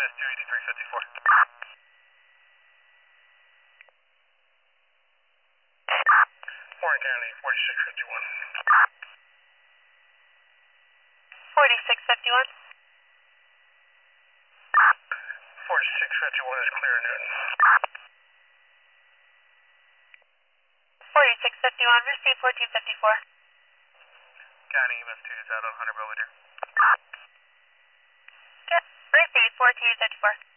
EMS 28354. Warren County 4651. 4651. 4651 is clear, Newton. 4651, receive 1454. County EMS 2 is out on Hunter Belvedere. Receive 1454.